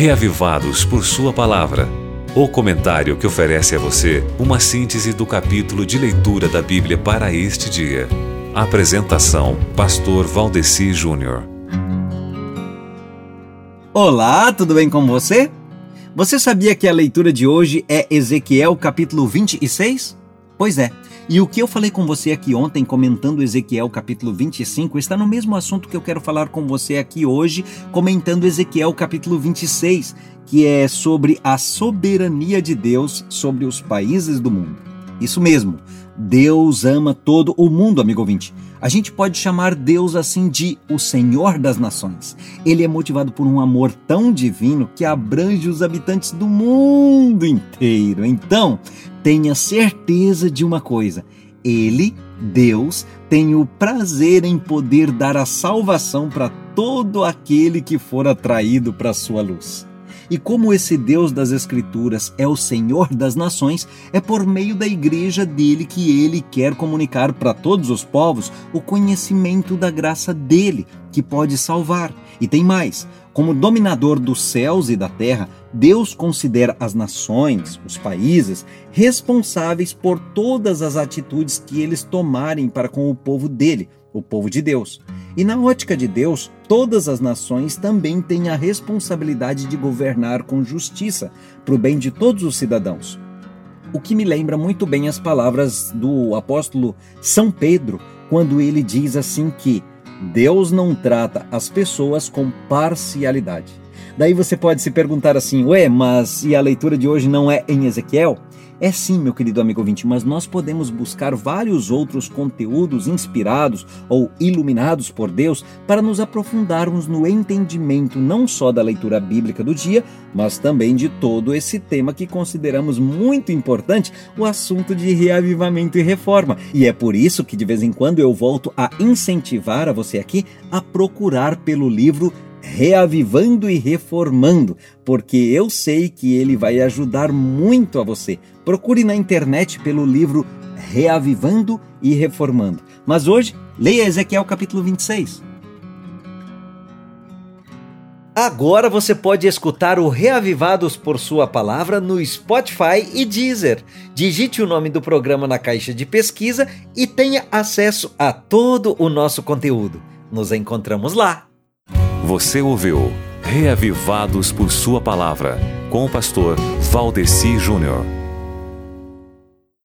Reavivados por Sua Palavra. O comentário que oferece a você uma síntese do capítulo de leitura da Bíblia para este dia. Apresentação: Pastor Valdeci Júnior. Olá, tudo bem com você? Você sabia que a leitura de hoje é Ezequiel capítulo 26? Pois é, e o que eu falei com você aqui ontem comentando Ezequiel capítulo 25 está no mesmo assunto que eu quero falar com você aqui hoje comentando Ezequiel capítulo 26, que é sobre a soberania de Deus sobre os países do mundo. Isso mesmo, Deus ama todo o mundo, amigo ouvinte. A gente pode chamar Deus assim de o Senhor das Nações. Ele é motivado por um amor tão divino que abrange os habitantes do mundo inteiro. Então, tenha certeza de uma coisa: Ele, Deus, tem o prazer em poder dar a salvação para todo aquele que for atraído para a sua luz. E como esse Deus das Escrituras é o Senhor das Nações, é por meio da igreja dele que ele quer comunicar para todos os povos o conhecimento da graça dele, que pode salvar. E tem mais: como dominador dos céus e da terra, Deus considera as nações, os países, responsáveis por todas as atitudes que eles tomarem para com o povo dele, o povo de Deus. E na ótica de Deus, todas as nações também têm a responsabilidade de governar com justiça, para o bem de todos os cidadãos. O que me lembra muito bem as palavras do apóstolo São Pedro, quando ele diz assim que Deus não trata as pessoas com parcialidade. Daí você pode se perguntar assim: mas e a leitura de hoje não é em Ezequiel? É sim, meu querido amigo ouvinte, mas nós podemos buscar vários outros conteúdos inspirados ou iluminados por Deus para nos aprofundarmos no entendimento não só da leitura bíblica do dia, mas também de todo esse tema que consideramos muito importante, o assunto de reavivamento e reforma. E é por isso que de vez em quando eu volto a incentivar a você aqui a procurar pelo livro Reavivando e Reformando, porque eu sei que ele vai ajudar muito a você. Procure na internet pelo livro Reavivando e Reformando. Mas hoje, leia Ezequiel capítulo 26. Agora você pode escutar o Reavivados por Sua Palavra no Spotify e Deezer. Digite o nome do programa na caixa de pesquisa e tenha acesso a todo o nosso conteúdo. Nos encontramos lá. Você ouviu Reavivados por Sua Palavra, com o pastor Valdeci Júnior.